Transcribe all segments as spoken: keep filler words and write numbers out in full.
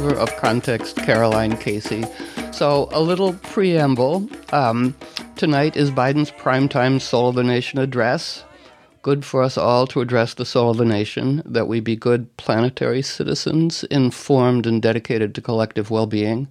lover of context, Caroline Casey. So a little preamble. Um, tonight is Biden's primetime Soul of the Nation address. Good for us all to address the soul of the nation, that we be good planetary citizens, informed and dedicated to collective well-being.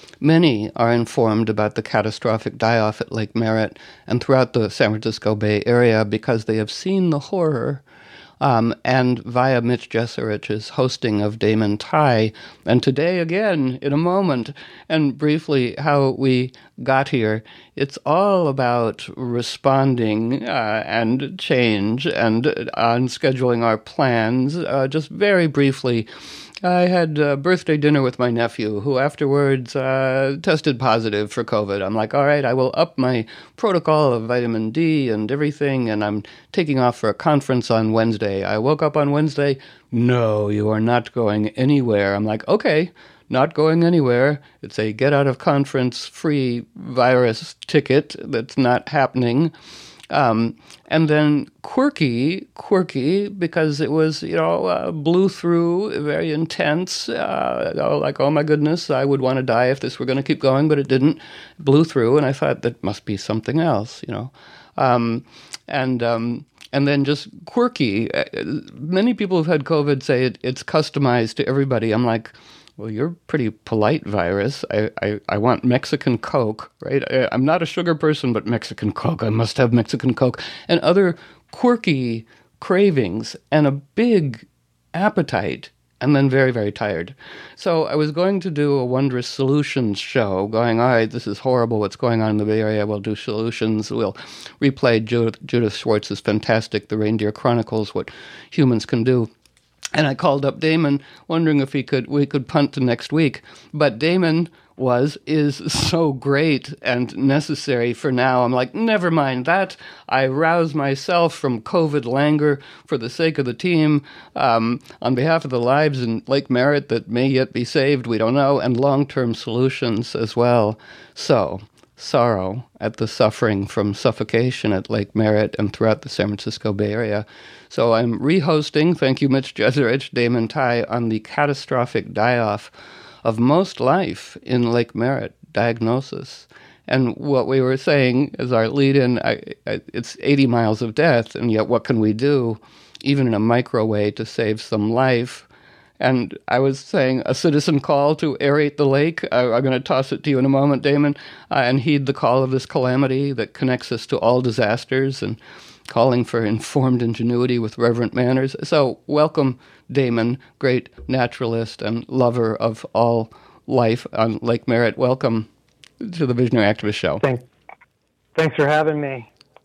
Many are informed about the catastrophic die-off at Lake Merritt and throughout the San Francisco Bay Area because they have seen the horror. Um, and via Mitch Jeserich's hosting of Damon Tighe, and today again, in a moment, and briefly how we got here, it's all about responding uh, and change and uh, on scheduling our plans. Uh, just very briefly, I had a birthday dinner with my nephew, who afterwards uh, tested positive for COVID. I'm like, all right, I will up my protocol of vitamin D and everything, and I'm taking off for a conference on Wednesday. I woke up on Wednesday. No, you are not going anywhere. I'm like, okay, not going anywhere. It's a get-out-of-conference-free virus ticket that's not happening. Um, and then quirky, quirky, because it was, you know, uh, blew through, very intense, uh, oh, like, oh my goodness, I would want to die if this were going to keep going, but it didn't, blew through, and I thought that must be something else, you know. Um, and um, and then just quirky. Many people who've had COVID say it, it's customized to everybody. I'm like, well, you're pretty polite, virus. I, I, I want Mexican Coke, right? I, I'm not a sugar person, but Mexican Coke. I must have Mexican Coke. And other quirky cravings and a big appetite, and then very, very tired. So I was going to do a Wondrous Solutions show, going, all right, this is horrible what's going on in the Bay Area. We'll do solutions. We'll replay Judith, Judith Schwartz's fantastic The Reindeer Chronicles, What Humans Can Do. And I called up Damon, wondering if he could we could punt to next week. But Damon was, is so great and necessary for now. I'm like, never mind that. I rouse myself from COVID languor for the sake of the team, um, on behalf of the lives in Lake Merritt that may yet be saved, we don't know, and long-term solutions as well. So, sorrow at the suffering from suffocation at Lake Merritt and throughout the San Francisco Bay Area. So I'm rehosting, thank you, Mitch Jeserich, Damon Tighe, on the catastrophic die-off of most life in Lake Merritt, diagnosis. And what we were saying as our lead-in, I, I, it's eighty miles of death, and yet what can we do, even in a micro way, to save some life? And I was saying a citizen call to aerate the lake. I, I'm going to toss it to you in a moment, Damon, uh, and heed the call of this calamity that connects us to all disasters and calling for informed ingenuity with reverent manners. So welcome, Damon, great naturalist and lover of all life on Lake Merritt. Welcome to the Visionary Activist Show. Thanks, Thanks for having me.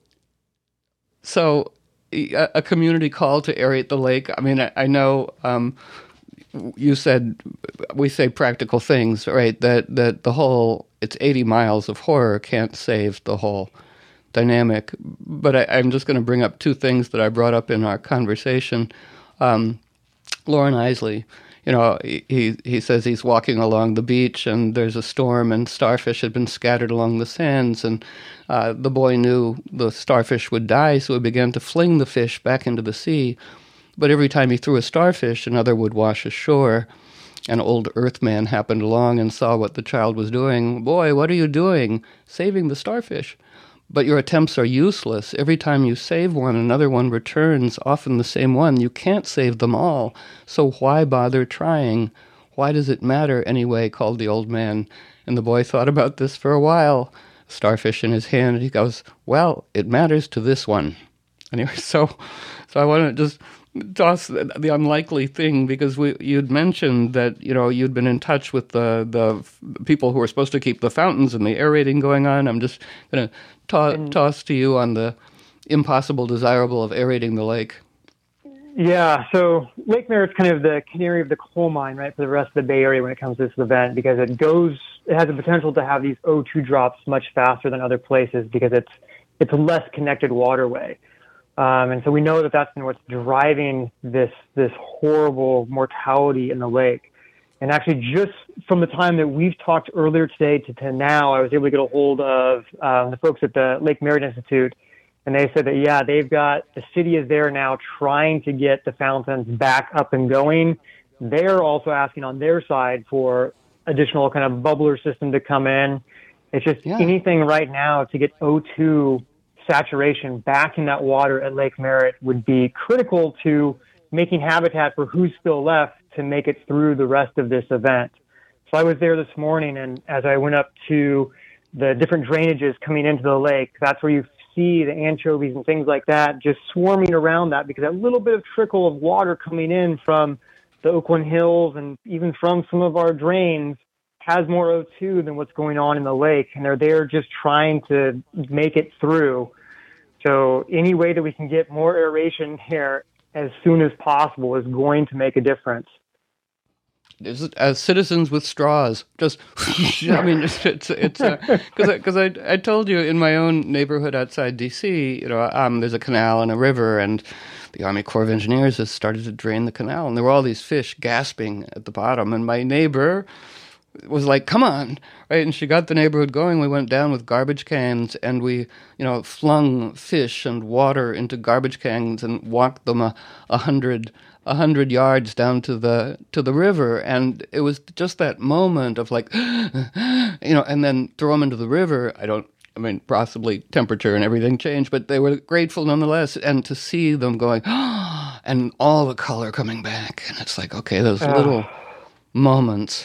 So a, a community call to aerate the lake. I mean, I, I know... Um, you said, we say practical things, right? That that the whole, it's eighty miles of horror can't save the whole dynamic. But I, I'm just going to bring up two things that I brought up in our conversation. Um, Lauren Isley, you know, he he says he's walking along the beach and there's a storm and starfish had been scattered along the sands, and uh, the boy knew the starfish would die, so he began to fling the fish back into the sea. But every time he threw a starfish, another would wash ashore. An old earthman happened along and saw what the child was doing. Boy, what are you doing? Saving the starfish. But your attempts are useless. Every time you save one, another one returns, often the same one. You can't save them all. So why bother trying? Why does it matter anyway? Called the old man. And the boy thought about this for a while. Starfish in his hand. He goes, well, it matters to this one. Anyway, so, so I want to just... toss the unlikely thing, because we you'd mentioned that, you know, you'd been in touch with the the people who were supposed to keep the fountains and the aerating going on. I'm just going to to- toss to you on the impossible desirable of aerating the lake. Yeah, so Lake Merritt's kind of the canary of the coal mine, right, for the rest of the Bay Area when it comes to this event, because it goes, it has the potential to have these O two drops much faster than other places because it's it's a less connected waterway. Um, and so we know that that's what's driving this this horrible mortality in the lake. And actually, just from the time that we've talked earlier today to, to now, I was able to get a hold of um, the folks at the Lake Merritt Institute, and they said that, yeah, they've got, the city is there now trying to get the fountains back up and going. they're also asking on their side for additional kind of bubbler system to come in. It's just Yeah. anything right now to get O two saturation back in that water at Lake Merritt would be critical to making habitat for who's still left to make it through the rest of this event. So I was there this morning, and as I went up to the different drainages coming into the lake, that's where you see the anchovies and things like that just swarming around that, because that little bit of trickle of water coming in from the Oakland Hills and even from some of our drains has more O two than what's going on in the lake, and they're there just trying to make it through. So any way that we can get more aeration here as soon as possible is going to make a difference. As citizens with straws, just I mean, it's it's because it's, because I I told you in my own neighborhood outside D C, you know, um, there's a canal and a river, and the Army Corps of Engineers has started to drain the canal, and there were all these fish gasping at the bottom, and my neighbor was like, "Come on!" Right, and she got the neighborhood going. We went down with garbage cans, and we, you know, flung fish and water into garbage cans and walked them a, a hundred. a hundred yards down to the to the river, and it was just that moment of like, you know, and then throw them into the river. I don't, I mean, possibly temperature and everything changed, but they were grateful nonetheless. And to see them going, and all the color coming back, and it's like, okay, those Uh, little moments,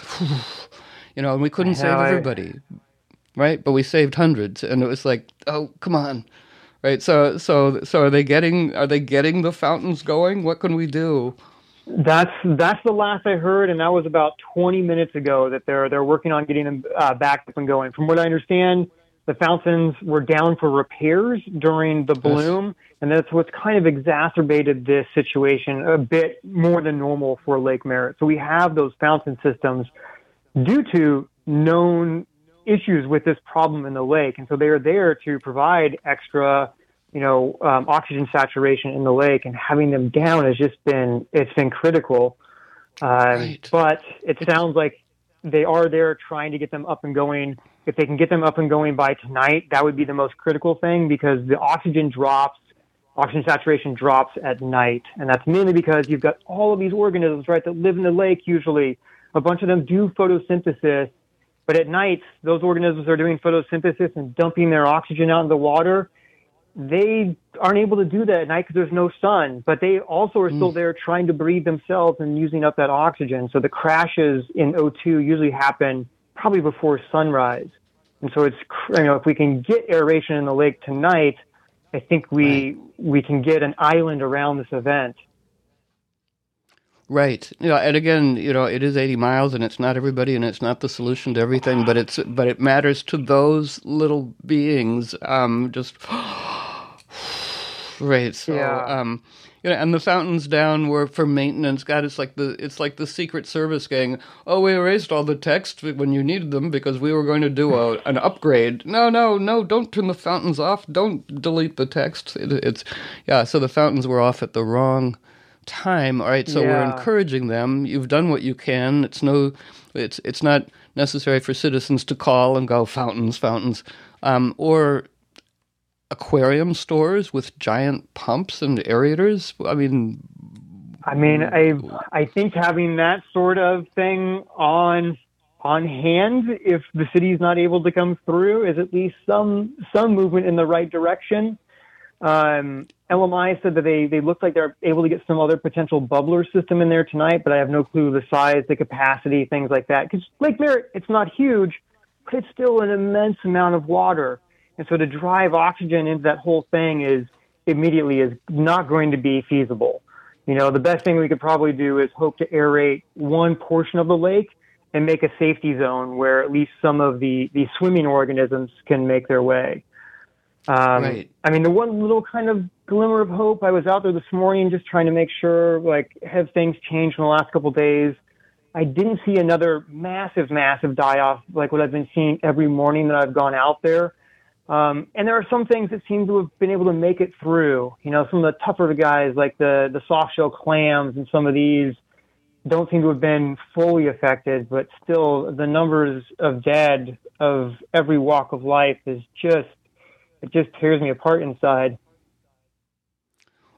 you know, and we couldn't I know, save I- everybody, right? But we saved hundreds, and it was like, oh, come on. Right, so so so are they getting are they getting the fountains going? What can we do? That's that's the last I heard, and that was about twenty minutes ago that they're they're working on getting them uh, back up and going. From what I understand, the fountains were down for repairs during the bloom, and that's what's kind of exacerbated this situation a bit more than normal for Lake Merritt. So we have those fountain systems due to known issues with this problem in the lake, and so they are there to provide extra, you know, um, oxygen saturation in the lake, and having them down has just been it's been critical. Um, Right. But it sounds like they are there trying to get them up and going. If they can get them up and going by tonight, that would be the most critical thing, because the oxygen drops, oxygen saturation drops at night, and that's mainly because you've got all of these organisms, right, that live in the lake. Usually, a bunch of them do photosynthesis. But at night, those organisms are doing photosynthesis and dumping their oxygen out in the water. They aren't able to do that at night because there's no sun, but they also are Mm. still there trying to breathe themselves and using up that oxygen. So the crashes in O two usually happen probably before sunrise. And so it's, cr- you know, if we can get aeration in the lake tonight, I think we, Right. we can get an island around this event. Right. Yeah, and again, you know, it is eighty miles, and it's not everybody, and it's not the solution to everything, but it's but it matters to those little beings. Um, just right. So, Yeah. um, you know, and the fountains down were for maintenance. God, it's like the it's like the Secret Service gang. Oh, we erased all the text when you needed them because we were going to do a, an upgrade. No, no, no! Don't turn the fountains off. Don't delete the text. It, it's yeah. So the fountains were off at the wrong time. All right, so we're Yeah. encouraging them. You've done what you can. It's no, it's it's not necessary for citizens to call and go fountains, fountains, um, or aquarium stores with giant pumps and aerators. I mean, I mean, I I think having that sort of thing on on hand, if the city's not able to come through, is at least some some movement in the right direction. Um, L M I said that they, they looked like they're able to get some other potential bubbler system in there tonight, but I have no clue the size, the capacity, things like that. Because Lake Merritt, it's not huge, but it's still an immense amount of water. And so to drive oxygen into that whole thing is immediately is not going to be feasible. You know, the best thing we could probably do is hope to aerate one portion of the lake and make a safety zone where at least some of the, the swimming organisms can make their way. Um, Right. I mean, the one little kind of glimmer of hope, I was out there this morning just trying to make sure, like, have things changed in the last couple of days? I didn't see another massive, massive die-off like what I've been seeing every morning that I've gone out there. Um, and there are some things that seem to have been able to make it through. You know, some of the tougher guys, like the, the soft-shell clams and some of these, don't seem to have been fully affected, but still the numbers of dead of every walk of life is just, it just tears me apart inside.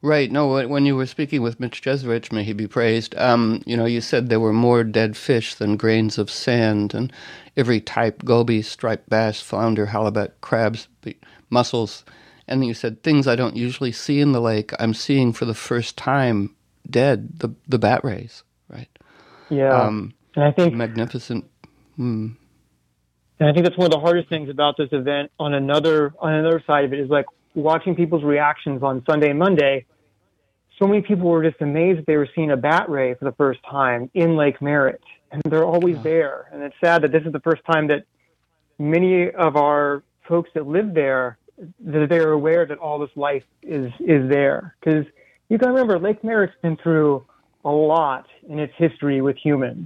Right. No, when when you were speaking with Mitch Jeserich, may he be praised, um, you know, you said there were more dead fish than grains of sand, and every type, goby, striped bass, flounder, halibut, crabs, the mussels, and you said things I don't usually see in the lake, I'm seeing for the first time dead, the the bat rays, right? Yeah, Um, and I think magnificent. Mm, and I think that's one of the hardest things about this event. On another on another side of it is like watching people's reactions on Sunday and Monday. So many people were just amazed that they were seeing a bat ray for the first time in Lake Merritt, and they're always yeah. there. And it's sad that this is the first time that many of our folks that live there, that they're aware that all this life is is there. Because you got to remember, Lake Merritt's been through a lot in its history with humans.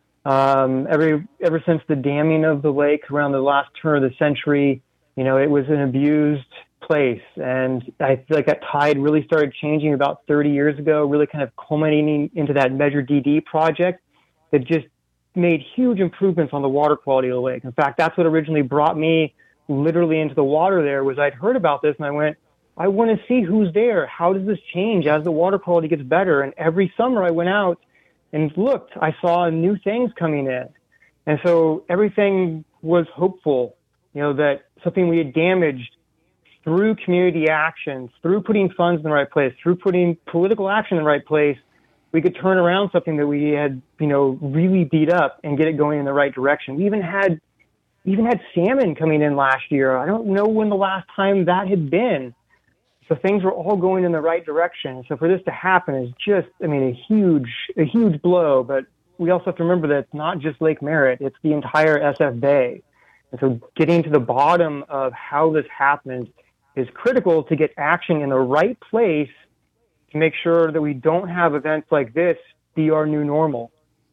Um, every ever since the damming of the lake around the last turn of the century, you know, it was an abused place, and I feel like that tide really started changing about thirty years ago, really kind of culminating into that Measure D D project that just made huge improvements on the water quality of the lake. In fact, that's what originally brought me literally into the water there. Was I'd heard about this and I went, I want to see who's there. How does this change as the water quality gets better? And every summer I went out and looked. I saw new things coming in, and so everything was hopeful. You know, that something we had damaged through community actions, through putting funds in the right place, through putting political action in the right place, we could turn around something that we had, you know, really beat up and get it going in the right direction. We even had, even had salmon coming in last year. I don't know when the last time that had been. So things were all going in the right direction. So for this to happen is just, I mean, a huge, a huge blow. But we also have to remember that it's not just Lake Merritt; it's the entire S F Bay. And so getting to the bottom of how this happened is critical to get action in the right place to make sure that we don't have events like this be our new normal.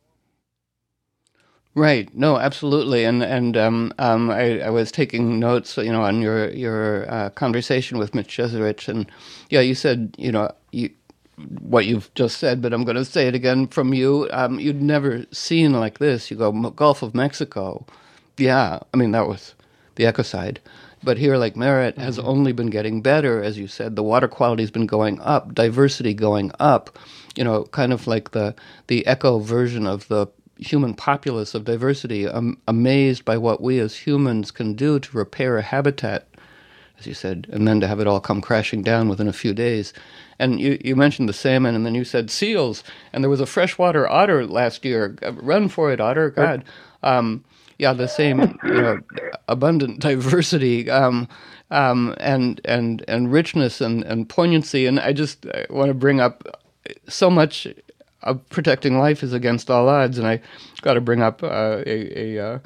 Right. No, absolutely. And and um, um, I, I was taking notes, you know, on your your uh, conversation with Mitch Jeserich, and yeah, you said, you know, you, what you've just said, but I'm going to say it again from you. Um, you'd never seen like this. You go Gulf of Mexico, yeah. I mean, that was the ecocide. But here, Lake Merritt has Mm-hmm. only been getting better, as you said. The water quality's been going up, diversity going up. You know, kind of like the the echo version of the human populace of diversity. I'm amazed by what we as humans can do to repair a habitat, as you said, and then to have it all come crashing down within a few days. And you, you mentioned the salmon, and then you said seals, and there was a freshwater otter last year. Run for it, otter! God, um, yeah, the same, you know, abundant diversity, um, um, and and and richness and, and poignancy. And I just I want to bring up so much of protecting life is against all odds, and I got to bring up uh, a a, uh,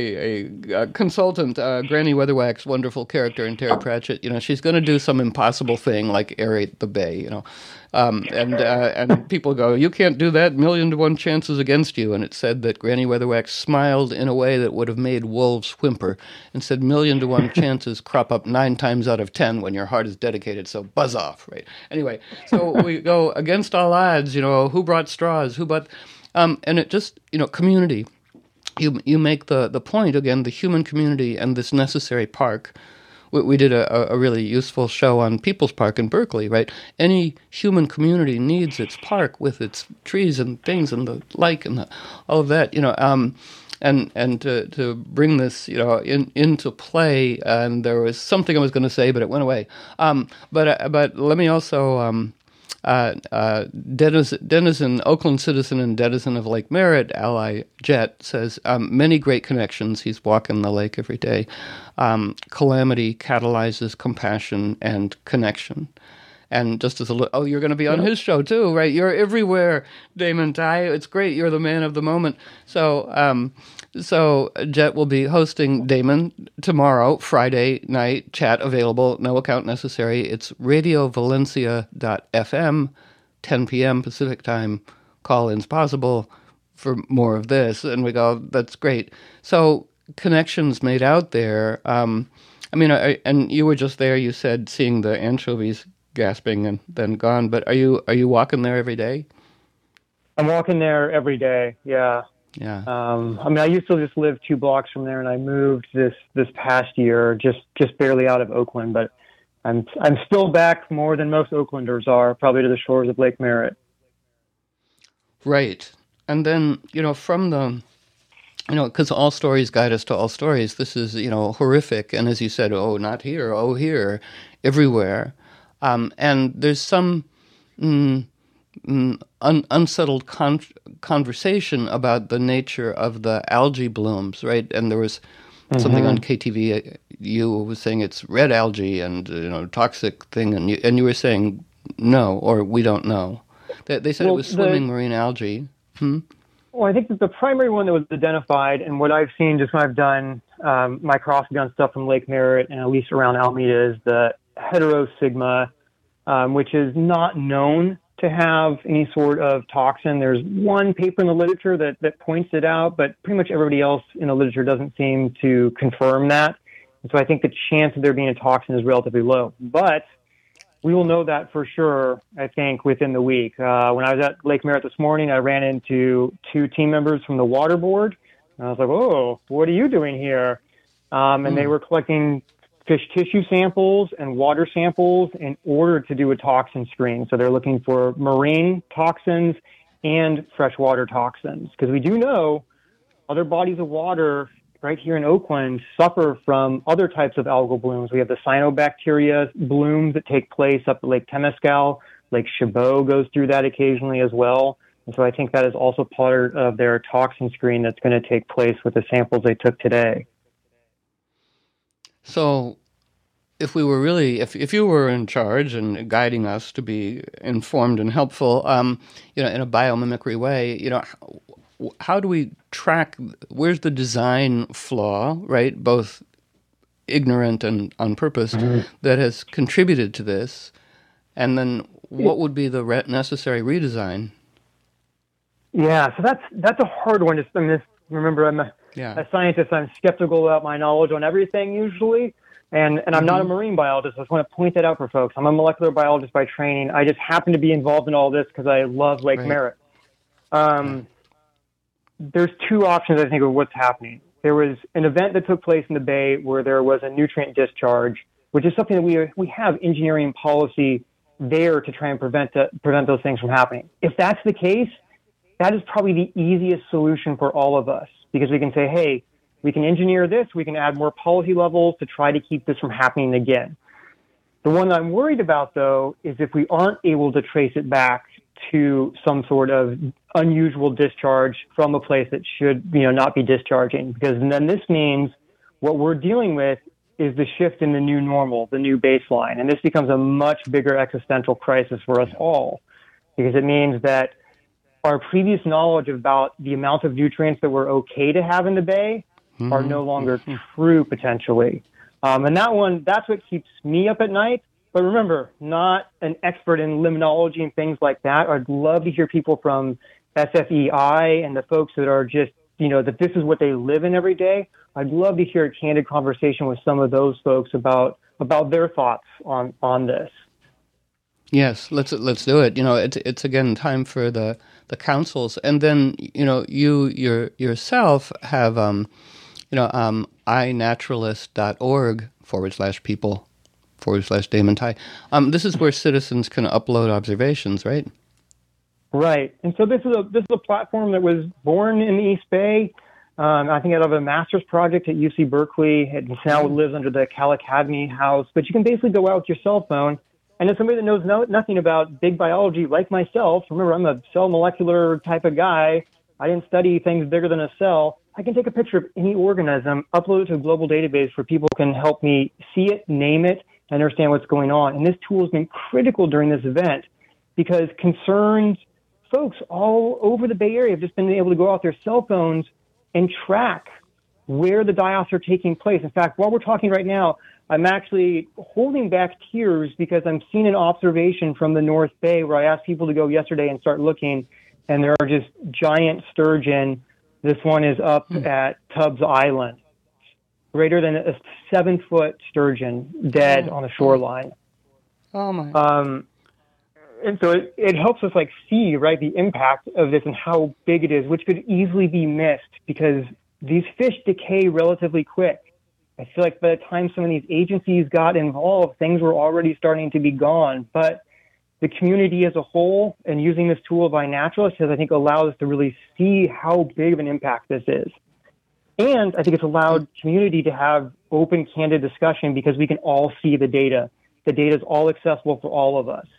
a a a consultant, uh, Granny Weatherwax, wonderful character in Terry Pratchett. You know, she's going to do some impossible thing like aerate the bay. You know, um, and uh, and people go, you can't do that. Million to one chances against you. And it said that Granny Weatherwax smiled in a way that would have made wolves whimper, and said million to one chances crop up nine times out of ten when your heart is dedicated. So buzz off, right? Anyway, so we go against all odds. You know, who brought straws? Who brought? Um, and it just, you know, community. You you make the, the point again, the human community and this necessary park. We, we did a, a really useful show on People's Park in Berkeley, right? Any human community needs its park with its trees and things and the like and the, all of that, you know. Um, and and to to bring this, you know, in into play. And there was something I was going to say, but it went away. Um, but uh, but let me also. Um, Uh, uh, denizen, denizen, Oakland citizen and denizen of Lake Merritt, Ally Jet, says, um, many great connections. He's walking the lake every day. Um, calamity catalyzes compassion and connection. And just as a little, oh, you're going to be on his show too, right? You're everywhere, Damon Ty. It's great. You're the man of the moment. So, um, so Jet will be hosting Damon tomorrow, Friday night, chat available, no account necessary. It's radio valencia dot f m, ten p.m. Pacific time. Call-ins possible for more of this. And we go, that's great. So connections made out there. Um, I mean, I, and you were just there, you said, seeing the anchovies gasping and then gone. But are you are you walking there every day? I'm walking there every day. Yeah. Yeah. Um, I mean, I used to just live two blocks from there, and I moved this this past year, just just barely out of Oakland. But I'm I'm still back more than most Oaklanders are, probably to the shores of Lake Merritt. Right. And then, you know, from the, you know, because all stories guide us to all stories, this is, you know, horrific. And as you said, oh, not here, oh, here, everywhere. Um, and there's some mm, mm, un- unsettled con- conversation about the nature of the algae blooms, right? And there was something on Mm-hmm. K T V, you was saying it's red algae and, you know, toxic thing. And you, and you were saying no, or we don't know. They, they said it Well, was swimming the marine algae. Hmm? well, I think that the primary one that was identified, and what I've seen just when I've done um, my cross-gun stuff from Lake Merritt and at least around Alameda, is the heterosigma, um, which is not known to have any sort of toxin. There's one paper in the literature that, that points it out, but pretty much everybody else in the literature doesn't seem to confirm that. And so I think the chance of there being a toxin is relatively low. But we will know that for sure, I think, within the week. Uh, when I was at Lake Merritt this morning, I ran into two team members from the water board. And I was like, oh, what are you doing here? Um, and they Mm. were collecting fish tissue samples and water samples in order to do a toxin screen. So they're looking for marine toxins and freshwater toxins. Because we do know other bodies of water right here in Oakland suffer from other types of algal blooms. We have the cyanobacteria blooms that take place up at Lake Temescal. Lake Chabot goes through that occasionally as well. And so I think that is also part of their toxin screen that's going to take place with the samples they took today. So, if we were really, if if you were in charge and guiding us to be informed and helpful, um, you know, in a biomimicry way, you know, how, how do we track? Where's the design flaw, right? Both ignorant and on purpose, Mm-hmm. that has contributed to this, and then what would be the re- necessary redesign? Yeah, so that's that's a hard one. Just, I mean, remember, I'm a, Yeah. a scientist. I'm skeptical about my knowledge on everything usually, and and I'm not a marine biologist. I just want to point that out for folks. I'm a molecular biologist by training. I just happen to be involved in all this because I love Lake Right. Merritt. Um, there's two options, I think, of what's happening. There was an event that took place in the bay where there was a nutrient discharge, which is something that we we have engineering policy there to try and prevent the, prevent those things from happening. If that's the case, that is probably the easiest solution for all of us, because we can say, hey, we can engineer this, we can add more policy levels to try to keep this from happening again. The one I'm worried about, though, is if we aren't able to trace it back to some sort of unusual discharge from a place that should, you know, not be discharging, because then this means what we're dealing with is the shift in the new normal, the new baseline. And this becomes a much bigger existential crisis for us all, because it means that our previous knowledge about the amount of nutrients that we're okay to have in the bay mm-hmm. are no longer true, potentially. Um, and that one, that's what keeps me up at night. But remember, not an expert in limnology and things like that. I'd love to hear people from S F E I and the folks that are just, you know, that this is what they live in every day. I'd love to hear a candid conversation with some of those folks about about their thoughts on, on this. Yes, let's let's do it. You know, it's it's again time for the, the councils, and then you know you your yourself have um, you know um, inaturalist.org forward slash people forward slash Damon Tighe. Um, this is where citizens can upload observations, right? Right, and so this is a this is a platform that was born in the East Bay. Um, I think out of a master's project at U C Berkeley. It now lives under the Cal Academy House. But you can basically go out with your cell phone. And as somebody that knows no, nothing about big biology like myself, remember, I'm a cell molecular type of guy. I didn't study things bigger than a cell. I can take a picture of any organism, upload it to a global database where people can help me see it, name it, and understand what's going on. And this tool has been critical during this event because concerned folks all over the Bay Area have just been able to go out their cell phones and track where the die-offs are taking place. In fact, while we're talking right now, I'm actually holding back tears because I'm seeing an observation from the North Bay where I asked people to go yesterday and start looking, and there are just giant sturgeon. This one is up mm. at Tubbs Island, greater than a seven-foot sturgeon dead oh. on the shoreline. Oh, my. Um, and so it, it helps us, like, see, right, the impact of this and how big it is, which could easily be missed because these fish decay relatively quick. I feel like by the time some of these agencies got involved, things were already starting to be gone. But the community as a whole, and using this tool by naturalists, has, I think, allowed us to really see how big of an impact this is. And I think it's allowed community to have open, candid discussion because we can all see the data. The data is all accessible for all of us.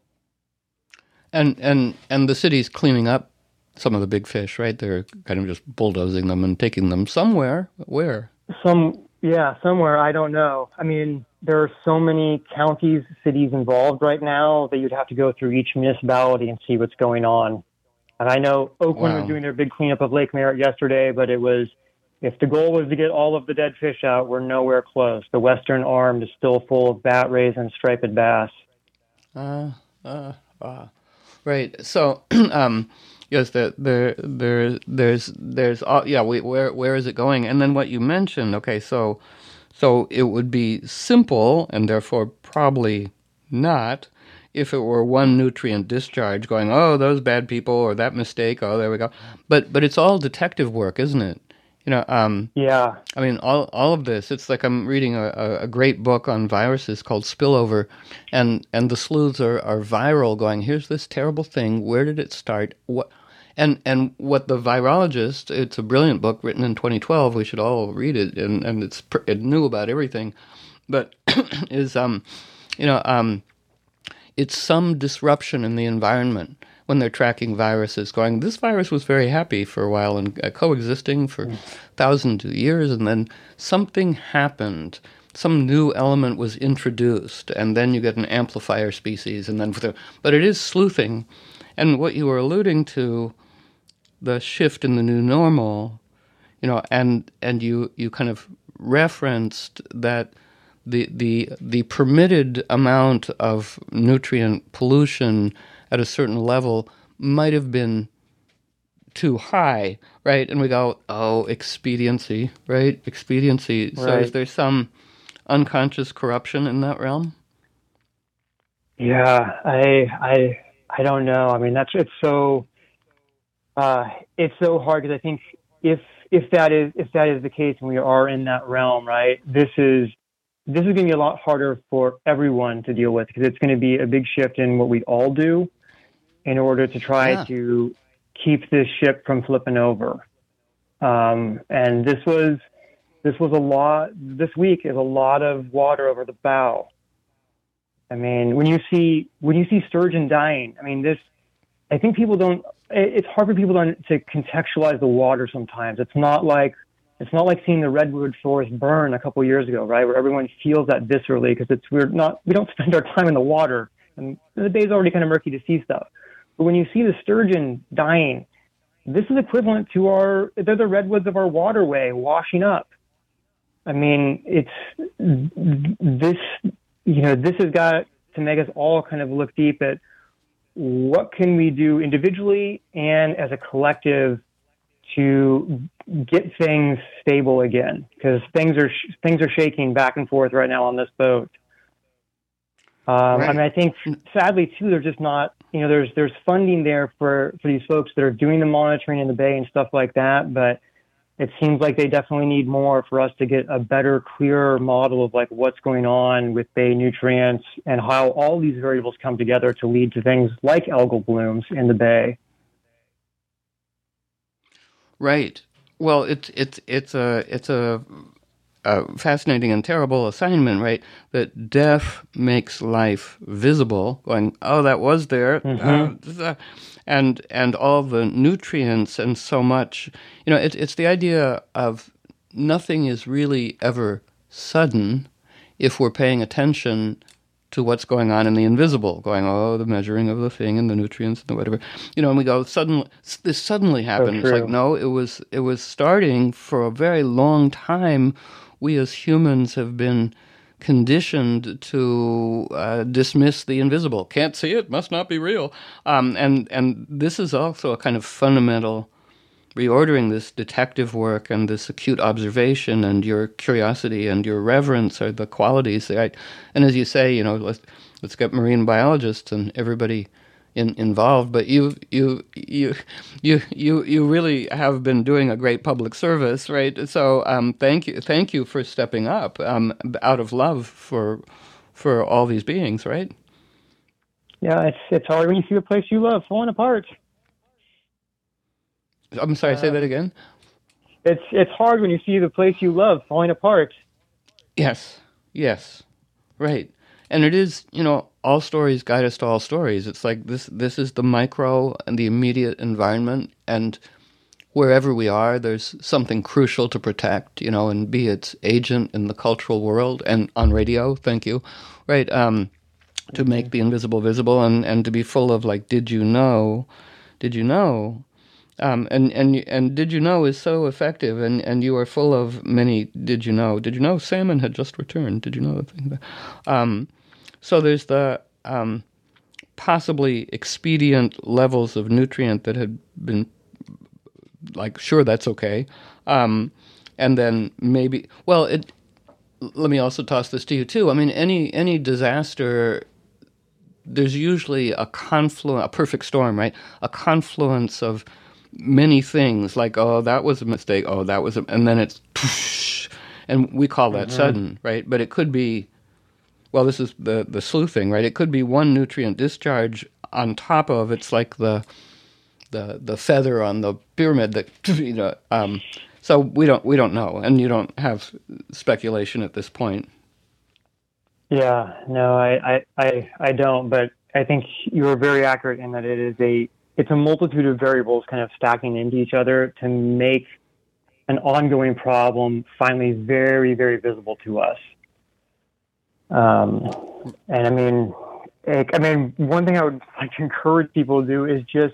And and and the city's cleaning up some of the big fish, right? They're kind of just bulldozing them and taking them somewhere. Where? Some, yeah, somewhere. I don't know. I mean, there are so many counties, cities involved right now that you'd have to go through each municipality and see what's going on. And I know Oakland Wow. was doing their big cleanup of Lake Merritt yesterday, but it was, if the goal was to get all of the dead fish out, we're nowhere close. The western arm is still full of bat rays and striped bass. Uh, uh, uh. Right. So, um, yes, the, there, there, there's, there's, uh, yeah. We, where, where is it going? And then what you mentioned. Okay, so, so it would be simple, and therefore probably not, if it were one nutrient discharge going, oh, those bad people, or that mistake. Oh, there we go. But, but it's all detective work, isn't it? You know, um, Yeah. I mean, all all of this. It's like I'm reading a, a, a great book on viruses called Spillover, and and the sleuths are, are viral. Going, here's this terrible thing. Where did it start? What? And and what the virologist. It's a brilliant book written in twenty twelve. We should all read it. And and it's it knew about everything, but is um, you know um, it's some disruption in the environment when they're tracking viruses, going, this virus was very happy for a while and uh, coexisting for mm. thousands of years, and then something happened. Some new element was introduced, and then you get an amplifier species, and then for the, but it is sleuthing. And what you were alluding to, the shift in the new normal, you know, and and you, you kind of referenced that the the the permitted amount of nutrient pollution at a certain level might have been too high, right? And we go, oh, expediency, right? Expediency. Right. So is there some unconscious corruption in that realm? Yeah, I I I don't know. I mean, that's it's so uh, it's so hard because I think if if that is if that is the case and we are in that realm, right? This is this is going to be a lot harder for everyone to deal with because it's going to be a big shift in what we all do in order to try yeah. to keep this ship from flipping over. Um, and this was, this was a lot, this week is a lot of water over the bow. I mean, when you see, when you see sturgeon dying, I mean, this, I think people don't, it's hard for people to, to contextualize the water sometimes. It's not like, it's not like seeing the redwood forest burn a couple of years ago, right? Where everyone feels that viscerally because it's, we're not, we don't spend our time in the water and the day's already kind of murky to see stuff. But when you see the sturgeon dying, this is equivalent to our, they're the redwoods of our waterway washing up. I mean, it's this, you know, this has got to make us all kind of look deep at what can we do individually and as a collective to get things stable again, because things are, things are shaking back and forth right now on this boat. Um, right. I mean, I think sadly too, they're just not, you know, there's, there's funding there for, for these folks that are doing the monitoring in the bay and stuff like that. But it seems like they definitely need more for us to get a better, clearer model of like what's going on with bay nutrients and how all these variables come together to lead to things like algal blooms in the bay. Right. Well, it's, it's, it's a, it's a, a fascinating and terrible assignment, right? That death makes life visible, going, oh, that was there. Mm-hmm. Uh, and and all the nutrients and so much. You know, it, it's the idea of nothing is really ever sudden if we're paying attention to what's going on in the invisible, going, oh, the measuring of the thing and the nutrients and the whatever. You know, and we go, suddenly, this suddenly happened. So it's like, no, it was it was starting for a very long time. We as humans have been conditioned to uh, dismiss the invisible. Can't see it, must not be real. Um, and and this is also a kind of fundamental reordering. This detective work and this acute observation and your curiosity and your reverence are the qualities. Right? And as you say, you know, let's let's get marine biologists and everybody in, involved, but you you you you you you really have been doing a great public service, right? So um, thank you, thank you for stepping up um, out of love for for all these beings, right? Yeah, it's it's hard when you see the place you love falling apart. I'm sorry, say that Um, again. it's it's hard when you see the place you love falling apart. Yes, yes, right. And it is, you know, all stories guide us to all stories. It's like this this is the micro and the immediate environment, and wherever we are, there's something crucial to protect, you know, and be its agent in the cultural world and on radio, thank you, right, um, to make the invisible visible, and, and to be full of, like, did you know, did you know, um, and, and, and did you know is so effective, and, and you are full of many did you know. Did you know salmon had just returned? Did you know the thing? Um, so there's the um, possibly expedient levels of nutrient that had been, like, sure, that's okay. Um, and then maybe, well, it, let me also toss this to you too. I mean, any any disaster, there's usually a confluence, a perfect storm, right? A confluence of many things, like, oh, that was a mistake, oh, that was a, and then it's, and we call that mm-hmm. sudden, right? But it could be, well, this is the, the sleuthing, right? It could be one nutrient discharge on top of, it's like the, the the feather on the pyramid that, you know, um, so we don't we don't know, and you don't have speculation at this point. Yeah, no, I, I, I, I don't, but I think you were very accurate in that it is a it's a multitude of variables kind of stacking into each other to make an ongoing problem finally very, very visible to us. Um, and I mean, I mean, one thing I would like to encourage people to do is just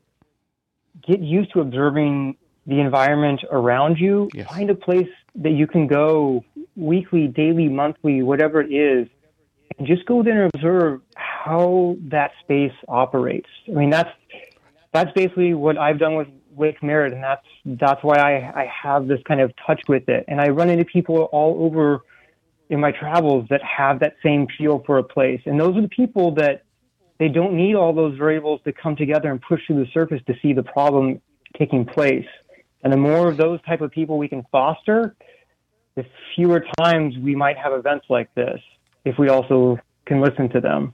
get used to observing the environment around you. Yes. Find a place that you can go weekly, daily, monthly, whatever it is, and just go there and observe how that space operates. I mean, that's that's basically what I've done with Lake Merritt, and that's that's why I, I have this kind of touch with it. And I run into people all over in my travels that have that same feel for a place. And those are the people that they don't need all those variables to come together and push through the surface to see the problem taking place. And the more of those type of people we can foster, the fewer times we might have events like this, if we also can listen to them.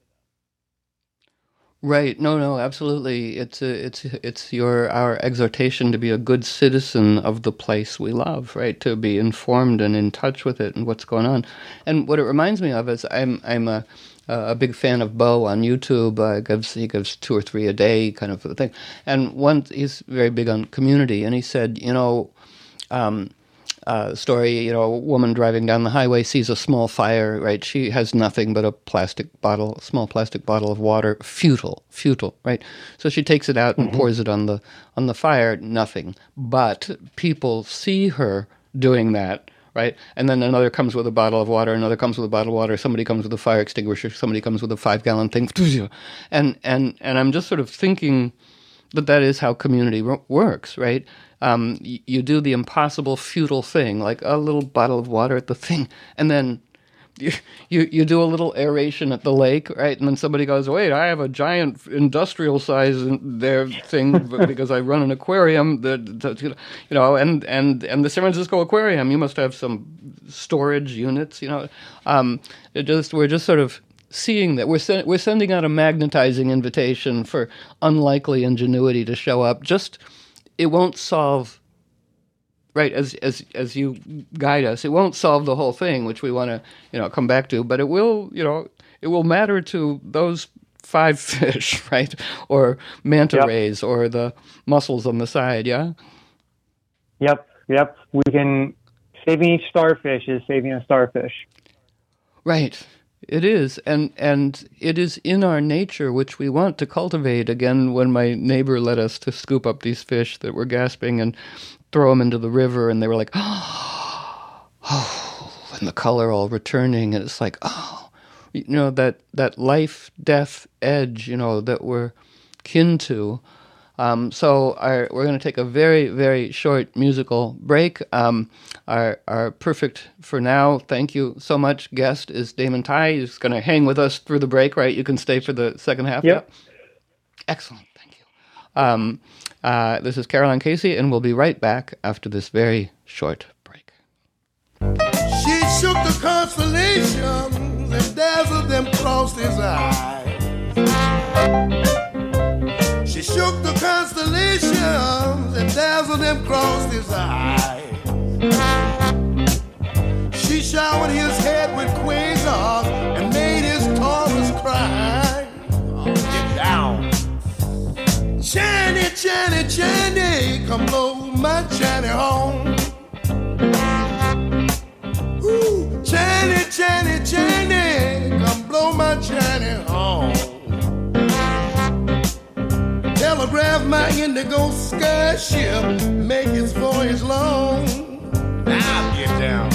Right. No, no, absolutely. It's a, it's it's your our exhortation to be a good citizen of the place we love, right? To be informed and in touch with it and what's going on. And what it reminds me of is I'm I'm a a big fan of Bo on YouTube. Uh, gives he gives two or three a day, kind of a thing. And one, he's very big on community, and he said, you know, um, uh, story, you know, a woman driving down the highway sees a small fire, right? She has nothing but a plastic bottle, a small plastic bottle of water, futile, futile, right? So she takes it out and mm-hmm. pours it on the on the fire, nothing. But people see her doing that, right? And then another comes with a bottle of water, another comes with a bottle of water, somebody comes with a fire extinguisher, somebody comes with a five-gallon thing, and and and I'm just sort of thinking that that is how community works, right? Um, you, you do the impossible, futile thing, like a little bottle of water at the thing, and then you, you you do a little aeration at the lake, right? And then somebody goes, wait, I have a giant industrial size there thing because I run an aquarium that, that you know, and, and, and the San Francisco Aquarium, you must have some storage units, you know. Um, it just we're just sort of seeing that we're sen- we're sending out a magnetizing invitation for unlikely ingenuity to show up. Just it won't solve. Right, as as as you guide us, it won't solve the whole thing, which we want to, you know, come back to. But it will, you know, it will matter to those five fish, right, or manta yep. rays, or the mussels on the side. Yeah. Yep. Yep. We can saving each starfish is saving a starfish. Right. It is, and and it is in our nature, which we want to cultivate. Again, when my neighbor led us to scoop up these fish that were gasping and throw them into the river, and they were like, oh, oh, and the color all returning, and it's like, oh, you know, that, that life-death edge, you know, that we're kin to. Um, so our, we're going to take a very, very short musical break. Um, our, our perfect for now, thank you so much, guest is Damon Tighe. He's going to hang with us through the break, right? You can stay for the second half. Yep. Excellent. Thank you. Um, uh, this is Caroline Casey, and we'll be right back after this very short break. She shook the constellations and dazzled them across his eyes. She shook the constellations and dazzled them across his eyes. She showered his head with quasars and made his Taurus cry. Oh, get down. Chani, Chani, Chani, come blow my Chani home. Ooh, Chani, Chani, Chani, come blow my Chani home. Telegraph my indigo sky ship, make its voyage long. Now get down.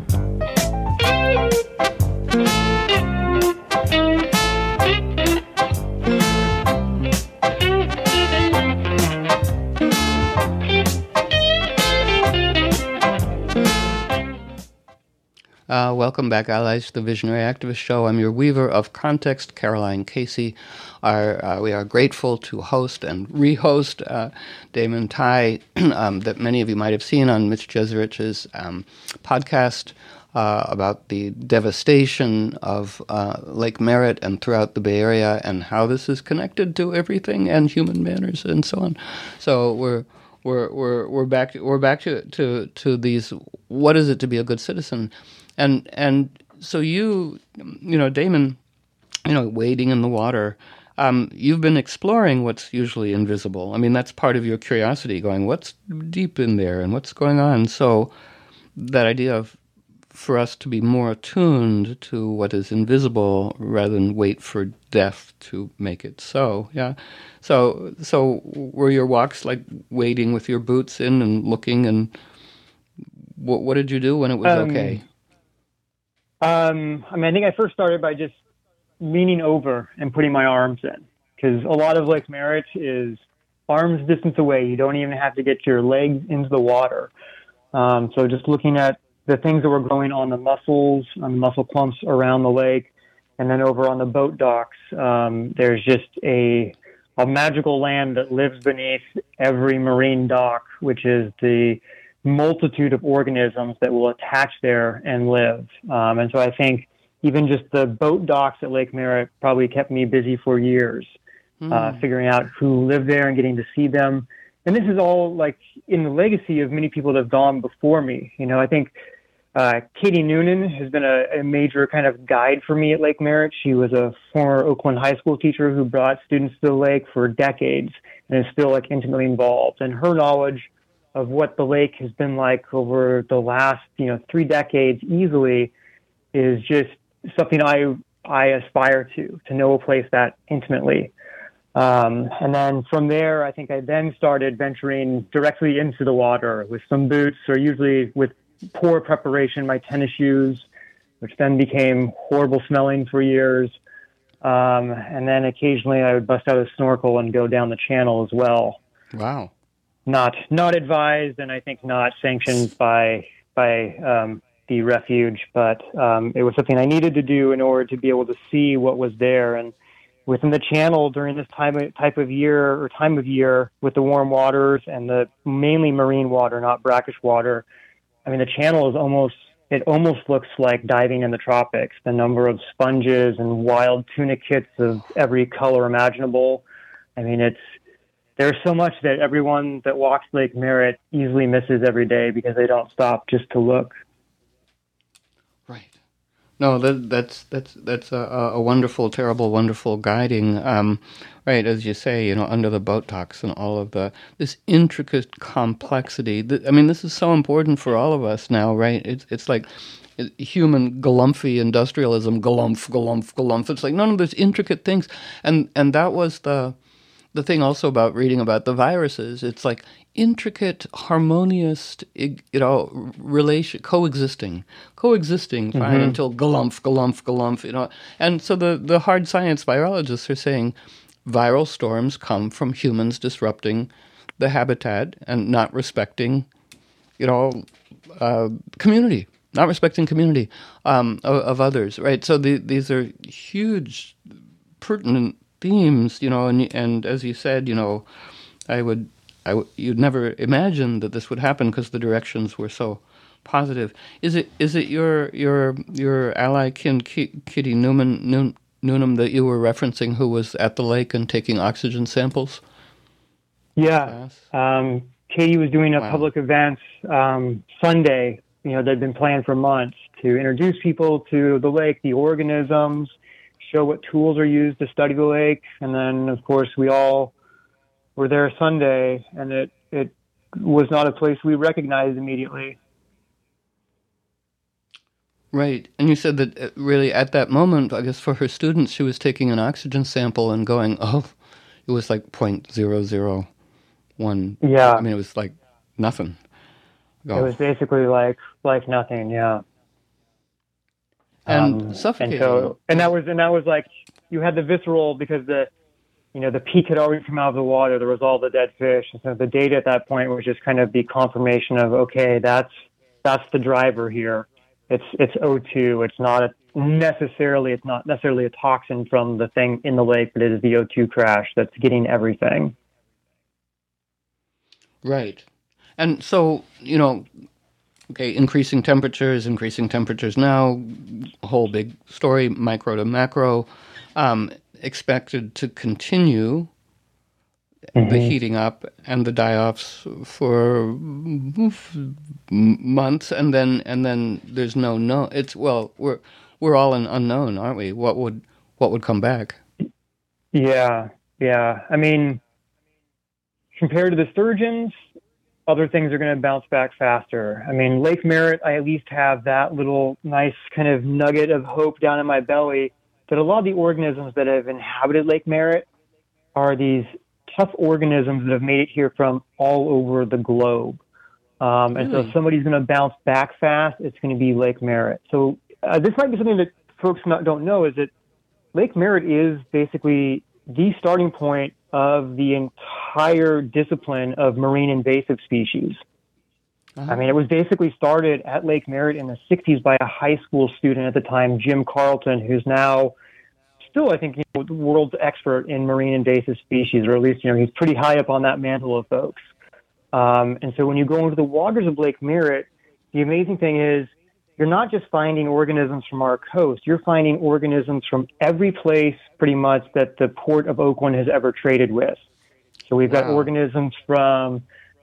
Uh, welcome back, allies, to the Visionary Activist Show. I'm your weaver of context, Caroline Casey. Our, uh, we are grateful to host and re-host uh, Damon Tighe, um, that many of you might have seen on Mitch Jeserich's um, podcast uh, about the devastation of uh, Lake Merritt and throughout the Bay Area, and how this is connected to everything and human manners and so on. So we're we're we're we're back to, we're back to, to to these. What is it to be a good citizen? And and so you, you know, Damon, you know, wading in the water, um, you've been exploring what's usually invisible. I mean, that's part of your curiosity, going, what's deep in there and what's going on? So that idea of, for us to be more attuned to what is invisible rather than wait for death to make it so, yeah. So, so were your walks like wading with your boots in and looking, and what, what did you do when it was um, okay? Um, I mean, I think I first started by just leaning over and putting my arms in, because a lot of Lake Merritt is arm's distance away. You don't even have to get your legs into the water. Um, so just looking at the things that were growing on the mussels, on the mussel clumps around the lake, and then over on the boat docks, um, there's just a a magical land that lives beneath every marine dock, which is the multitude of organisms that will attach there and live. Um, and so I think even just the boat docks at Lake Merritt probably kept me busy for years, mm. uh, figuring out who lived there and getting to see them. And this is all like in the legacy of many people that have gone before me. You know, I think uh, Katie Noonan has been a, a major kind of guide for me at Lake Merritt. She was a former Oakland high school teacher who brought students to the lake for decades and is still like intimately involved. And her knowledge of what the lake has been like over the last, you know, three decades easily is just something I I aspire to, to know a place that intimately. Um, and then from there, I think I then started venturing directly into the water with some boots, or usually with poor preparation, my tennis shoes, which then became horrible smelling for years. Um, and then occasionally I would bust out a snorkel and go down the channel as well. Wow. Not not advised, and I think not sanctioned by by um, the refuge, but um, it was something I needed to do in order to be able to see what was there. And within the channel during this time of, type of year or time of year, with the warm waters and the mainly marine water, not brackish water, I mean, the channel is almost it almost looks like diving in the tropics. The number of sponges and wild tunicates of every color imaginable. I mean, it's there's so much that everyone that walks Lake Merritt easily misses every day because they don't stop just to look. Right. No, that, that's that's that's a, a wonderful, terrible, wonderful guiding. Um, right, as you say, you know, under the boat docks and all of the this intricate complexity. That, I mean, this is so important for all of us now, right? It's it's like human galumphy industrialism, galumph, galumph, galumph. It's like none of those intricate things, and and that was the. The thing also about reading about the viruses, it's like intricate, harmonious, you know, relation, coexisting, coexisting, fine, mm-hmm. until galumph, galumph, galumph, you know. And so the, the hard science virologists are saying viral storms come from humans disrupting the habitat and not respecting, you know, uh, community, not respecting community um, of, of others, right? So the, these are huge, pertinent themes, you know, and and as you said, you know, I would, I w- you'd never imagine that this would happen because the directions were so positive. Is it is it your your your ally Kin Ki- Kitty Newman Noon, Noonan that you were referencing, who was at the lake and taking oxygen samples? Yeah. Um, Katie was doing a Wow. public event um, Sunday, you know, that had been planned for months to introduce people to the lake, the organisms, show what tools are used to study the lake. And then, of course, we all were there Sunday, and it, it was not a place we recognized immediately. Right. And you said that uh, really at that moment, I guess for her students, she was taking an oxygen sample and going, oh, it was like point zero zero one. Yeah. I mean, it was like nothing. Oh. It was basically like like nothing, yeah. And um, suffocating. And so, and that was and that was like, you had the visceral, because the, you know, the peak had already come out of the water. There was all the dead fish, and so the data at that point was just kind of the confirmation of, okay, that's that's the driver here. It's it's O two. It's not a, necessarily it's not necessarily a toxin from the thing in the lake, but it is the O two crash that's getting everything. Right. And so, you know, okay, increasing temperatures, increasing temperatures now, whole big story, micro to macro, um, expected to continue mm-hmm. the heating up and the die-offs for months, and then and then there's no no. It's well, we're we're all in unknown, aren't we? What would what would come back? Yeah, yeah. I mean, compared to the sturgeons, other things are going to bounce back faster. I mean, Lake Merritt, I at least have that little nice kind of nugget of hope down in my belly that a lot of the organisms that have inhabited Lake Merritt are these tough organisms that have made it here from all over the globe. Um, and really? So if somebody's going to bounce back fast, it's going to be Lake Merritt. So uh, this might be something that folks not, don't know, is that Lake Merritt is basically the starting point of the entire discipline of marine invasive species. Uh-huh. I mean, it was basically started at Lake Merritt in the sixties by a high school student at the time, Jim Carlton, who's now still, I think, you know, the world's expert in marine invasive species, or at least, you know, he's pretty high up on that mantle of folks. Um, and so when you go into the waters of Lake Merritt, the amazing thing is you're not just finding organisms from our coast, you're finding organisms from every place pretty much that the port of Oakland has ever traded with. So we've wow. got organisms from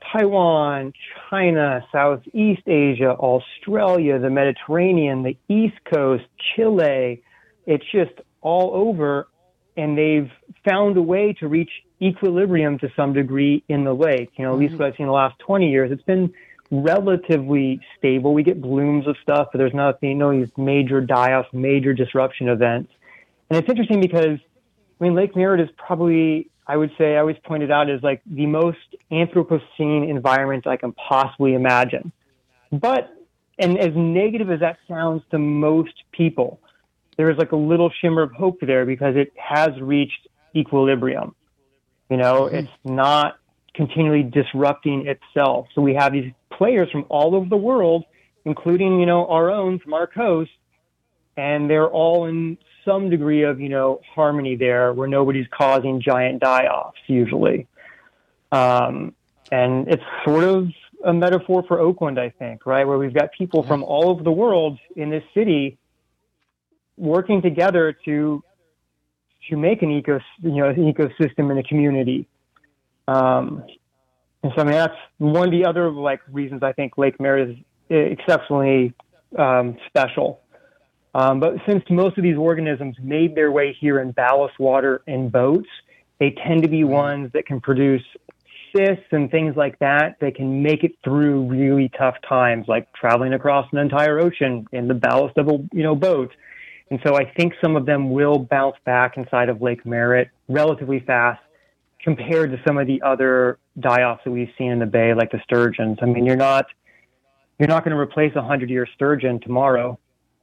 Taiwan, China, Southeast Asia, Australia, the Mediterranean, the East Coast, Chile. It's just all over, and they've found a way to reach equilibrium to some degree in the lake. You know, at least what I've seen in the last twenty years, it's been relatively stable. We get blooms of stuff, but there's not, you know, these major die-offs, major disruption events. And it's interesting because, I mean, Lake Merritt is probably, I would say, I always pointed out, as like the most Anthropocene environment I can possibly imagine. But, and as negative as that sounds to most people, there is like a little shimmer of hope there because it has reached equilibrium. You know, mm-hmm. it's not continually disrupting itself. So we have these players from all over the world, including, you know, our own from our coast, and they're all in some degree of, you know, harmony there where nobody's causing giant die-offs usually. Um, and it's sort of a metaphor for Oakland, I think, right? Where we've got people from all over the world in this city working together to to make an eco, you know, an ecosystem in a community. Um, and so, I mean, that's one of the other, like, reasons I think Lake Merritt is exceptionally um, special. Um, but since most of these organisms made their way here in ballast water in boats, they tend to be ones that can produce cysts and things like that. They can make it through really tough times, like traveling across an entire ocean in the ballast of a, you know, boat. And so I think some of them will bounce back inside of Lake Merritt relatively fast compared to some of the other die-offs that we've seen in the bay, like the sturgeons. I mean, you're not you're not going to replace a hundred-year sturgeon tomorrow.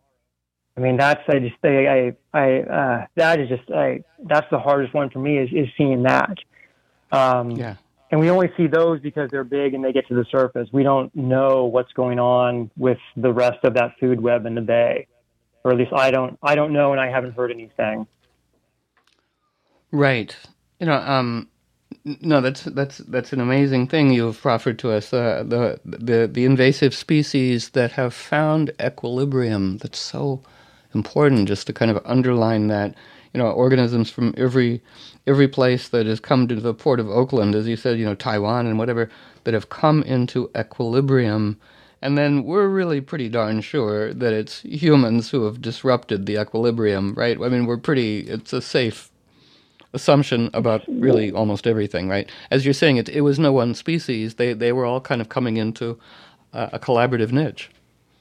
I mean, that's I just I I uh, that is just I that's the hardest one for me is is seeing that. Um, yeah. And we only see those because they're big and they get to the surface. We don't know what's going on with the rest of that food web in the bay, or at least I don't I don't know, and I haven't heard anything. Right. You know, um, no, that's that's that's an amazing thing you've proffered to us. Uh, the the the invasive species that have found equilibrium. That's so important. Just to kind of underline that, you know, organisms from every every place that has come to the port of Oakland, as you said, you know, Taiwan and whatever, that have come into equilibrium. And then we're really pretty darn sure that it's humans who have disrupted the equilibrium, right? I mean, we're pretty. It's a safe assumption about really almost everything, right? As you're saying, it it was no one species. They they were all kind of coming into uh, a collaborative niche.